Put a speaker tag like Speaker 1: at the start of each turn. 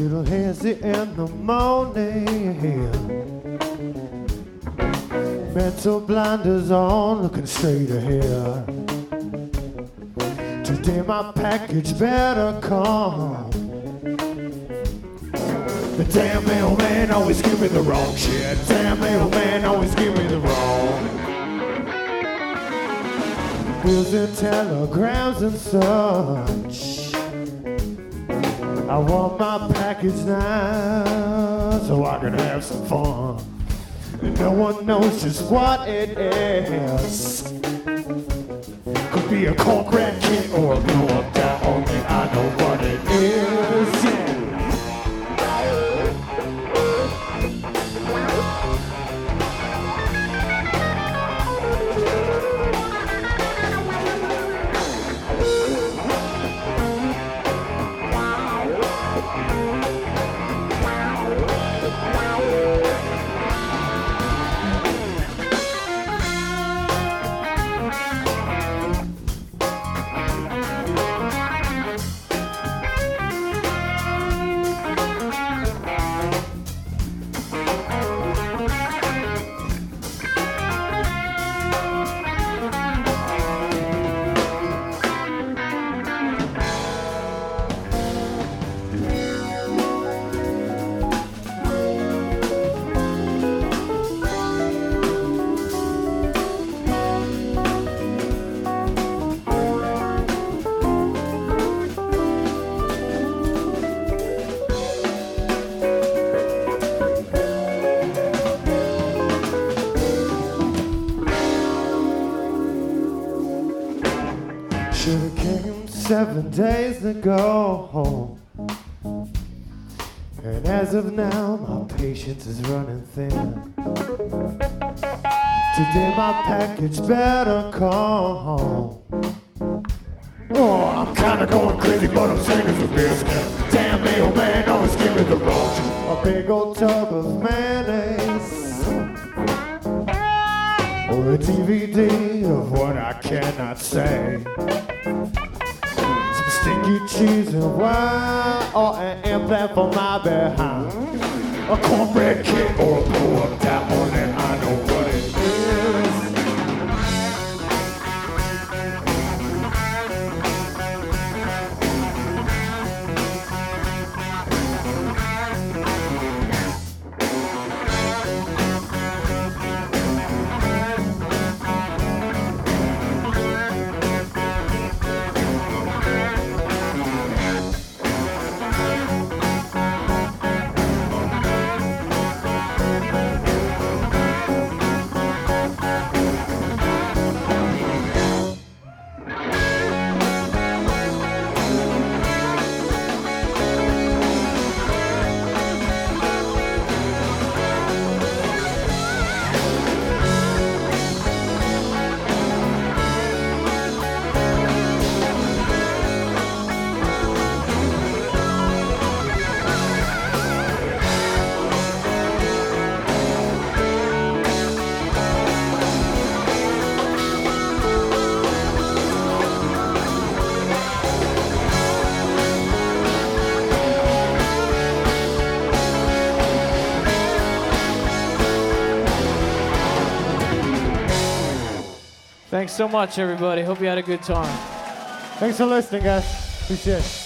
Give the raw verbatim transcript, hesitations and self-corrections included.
Speaker 1: little hazy in the morning. Mental blinders on, looking straight ahead. Today my package better come. The damn mailman always give me the wrong shit. Damn mailman always give me the wrong. Bills and telegrams and such. I want my package now so I can have some fun. And no one knows just what it is. Could be a cork rat kid or a blow up down. Only I know what it is. Yeah. Should've came seven days ago. And as of now, my patience is running thin. Today my package better come. Oh, I'm kinda going crazy, but I'm singing for business. Damn mailman always give me the wrong. A big old tub of mayonnaise. Or a D V D of what I cannot say. Some stinky cheese and wine, or an implant for my behind. A cornbread kit or a blow-up tap on it, I know what it is.
Speaker 2: Thanks so much, everybody. Hope you had a good time.
Speaker 1: Thanks for listening, guys. Appreciate it.